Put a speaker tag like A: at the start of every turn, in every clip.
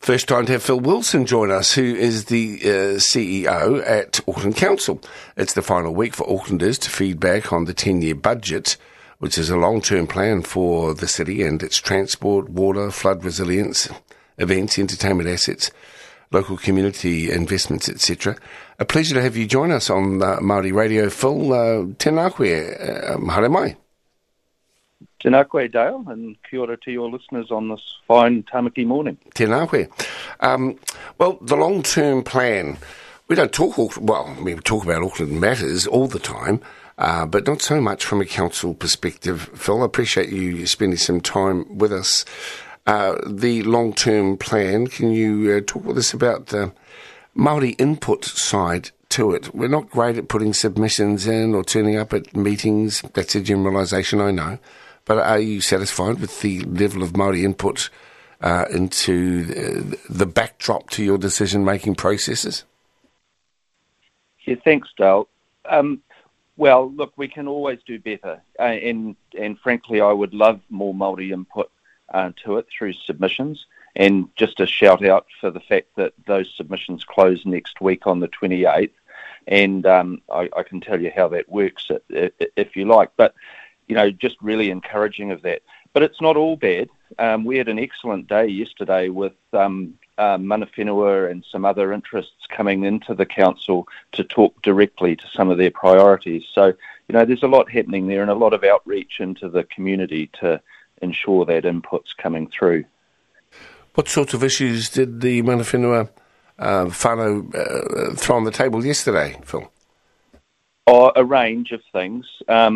A: First time to have Phil Wilson join us, who is the CEO at Auckland Council. It's the final week for Aucklanders to feedback on the 10-year budget, which is a long-term plan for the city and its transport, water, flood resilience, events, entertainment assets, local community investments, etc. A pleasure to have you join us on Māori Radio. Phil, tēnā koe, haere mai.
B: Tēnā koe, Dale, and kia ora to your listeners on this fine Tamaki morning.
A: Tēnā koe. Well, the long-term plan, we talk about Auckland matters all the time, but not so much from a council perspective. Phil, I appreciate you spending some time with us. The long-term plan, can you talk with us about the Māori input side to it? We're not great at putting submissions in or turning up at meetings. That's a generalisation, I know. But are you satisfied with the level of Māori input into the backdrop to your decision-making processes?
B: Yeah, thanks, Dale. Well, look, we can always do better. And frankly, I would love more Māori input to it through submissions. And just a shout-out for the fact that those submissions close next week on the 28th. And I can tell you how that works if you like. But just really encouraging of that. But it's not all bad. We had an excellent day yesterday with mana whenua and some other interests coming into the council to talk directly to some of their priorities. So, there's a lot happening there and a lot of outreach into the community to ensure that input's coming through.
A: What sorts of issues did the mana whenua whānau throw on the table yesterday, Phil?
B: A range of things.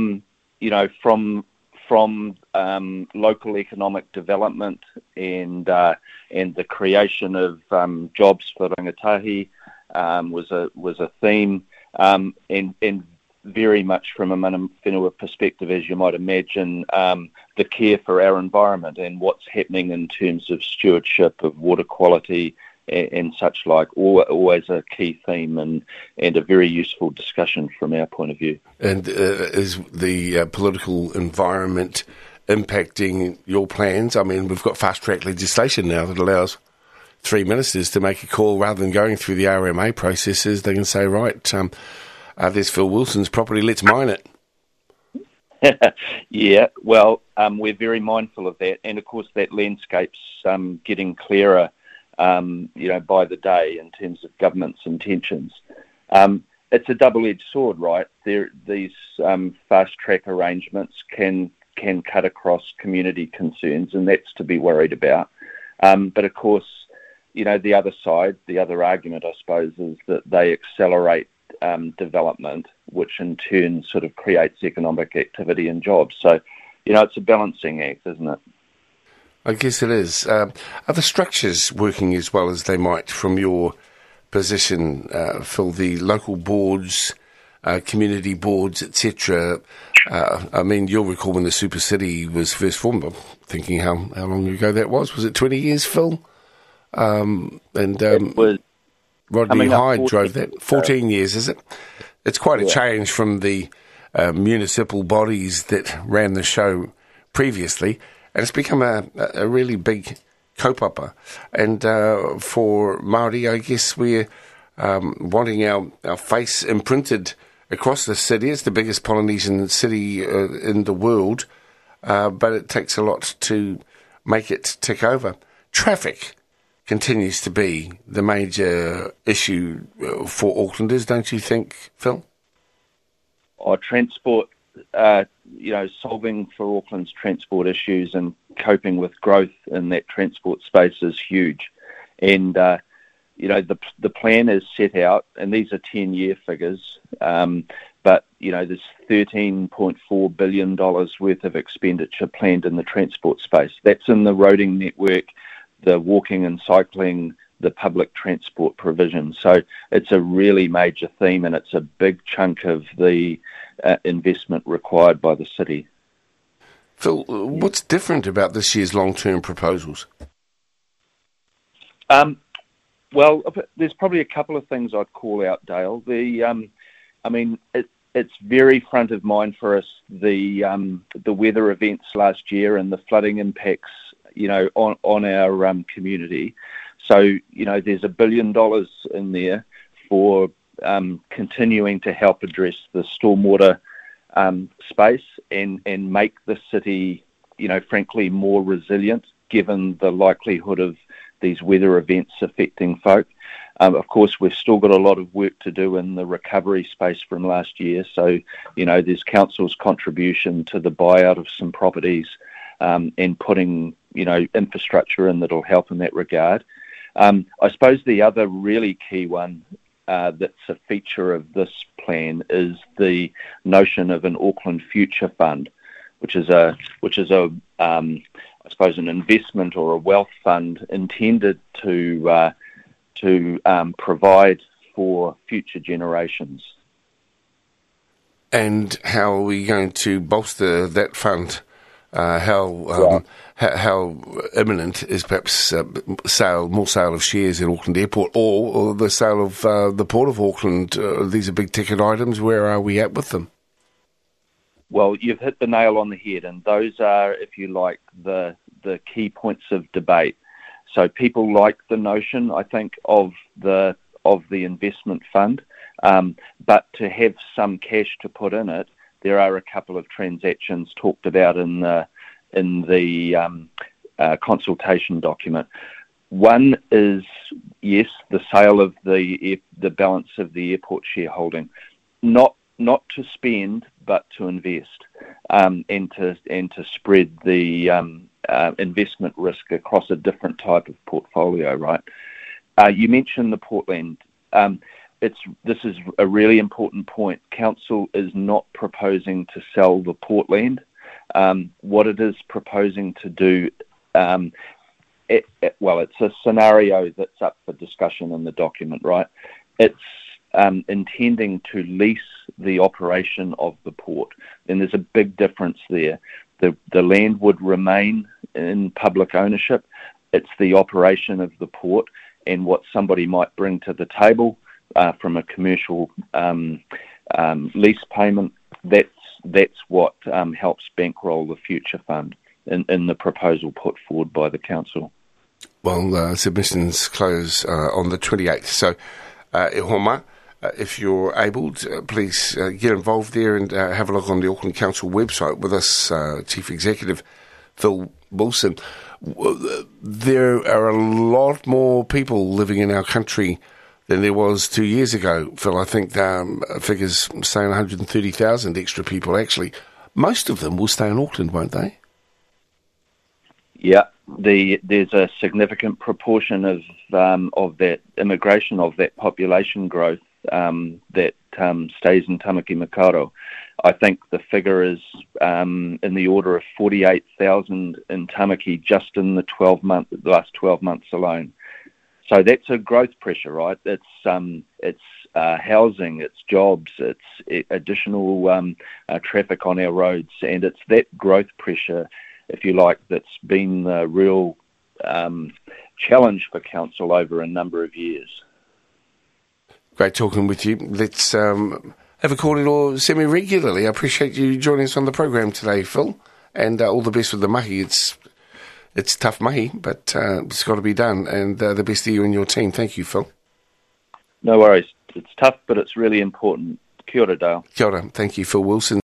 B: From local economic development and the creation of jobs for rangatahi was a theme, and very much from a mana whenua perspective, as you might imagine, the care for our environment and what's happening in terms of stewardship of water quality and such like, always a key theme and a very useful discussion from our point of view. And
A: is the political environment impacting your plans? I mean, we've got fast-track legislation now that allows 3 ministers to make a call rather than going through the RMA processes. They can say, right, there's Phil Wilson's property, let's mine
B: it. Yeah, well, we're very mindful of that. And, of course, that landscape's getting clearer by the day in terms of government's intentions. It's a double-edged sword, right? These fast-track arrangements can cut across community concerns, and that's to be worried about. But, of course, the other side, the other argument, I suppose, is that they accelerate development, which in turn sort of creates economic activity and jobs. So, it's a balancing act, isn't it?
A: I guess it is. Are the structures working as well as they might from your position, Phil? The local boards, community boards, etc. I mean, you'll recall when the Super City was first formed. I'm thinking how long ago that was. Was it 20 years, Phil?
B: It was
A: Rodney Hyde drove that. 14 years, is it? It's quite a change from the municipal bodies that ran the show previously. And it's become a really big kaupapa. And for Māori, I guess we're wanting our face imprinted across the city. It's the biggest Polynesian city in the world, but it takes a lot to make it tick over. Traffic continues to be the major issue for Aucklanders, don't you think, Phil?
B: Transport, solving for Auckland's transport issues and coping with growth in that transport space is huge. And, the plan is set out, and these are 10-year figures, but, there's $13.4 billion worth of expenditure planned in the transport space. That's in the roading network, the walking and cycling, the public transport provision. So it's a really major theme, and it's a big chunk of the investment required by the city.
A: Phil, what's different about this year's long-term proposals?
B: Well, there's probably a couple of things I'd call out, Dale. It's very front of mind for us, the weather events last year and the flooding impacts, on our community. So, there's $1 billion in there for continuing to help address the stormwater space and make the city, frankly, more resilient given the likelihood of these weather events affecting folk. Of course, we've still got a lot of work to do in the recovery space from last year. So, there's council's contribution to the buyout of some properties and putting, infrastructure in that'll help in that regard. I suppose the other really key one that's a feature of this plan is the notion of an Auckland Future Fund, which is I suppose an investment or a wealth fund intended to provide for future generations.
A: And how are we going to bolster that fund? How imminent is perhaps more sale of shares in Auckland Airport or the sale of the Port of Auckland? These are big ticket items. Where are we at with them?
B: Well, you've hit the nail on the head, and those are, if you like, the key points of debate. So people like the notion, I think, of the investment fund, but to have some cash to put in it, there are a couple of transactions talked about in the consultation document. One is, yes, the sale of the balance of the airport shareholding, not to spend, but to invest, and to spread the investment risk across a different type of portfolio. Right? You mentioned the Portland. This is a really important point. Council is not proposing to sell the Portland. What it is proposing to do, it's a scenario that's up for discussion in the document, right? It's intending to lease the operation of the port, and there's a big difference there. The land would remain in public ownership. It's the operation of the port and what somebody might bring to the table from a commercial lease payment. That's what helps bankroll the future fund in the proposal put forward by the council.
A: Well, submissions close on the 28th. So, e homa, if you're able, please get involved there and have a look on the Auckland Council website with us, Chief Executive Phil Wilson. There are a lot more people living in our country than there was 2 years ago, Phil. I think figures saying 130,000 extra people, actually. Most of them will stay in Auckland, won't they?
B: Yeah, there's a significant proportion of that immigration, of that population growth that stays in Tamaki Makaurau. I think the figure is in the order of 48,000 in Tamaki just in the last 12 months alone. So that's a growth pressure, right? It's housing, it's jobs, it's additional traffic on our roads, and it's that growth pressure, if you like, that's been the real challenge for council over a number of years.
A: Great talking with you. Let's have a call in or semi-regularly. I appreciate you joining us on the program today, Phil, and all the best with the mahi. It's tough mahi, but it's got to be done, and the best to you and your team. Thank you, Phil.
B: No worries. It's tough, but it's really important. Kia ora, Dale.
A: Kia ora. Thank you, Phil Wilson.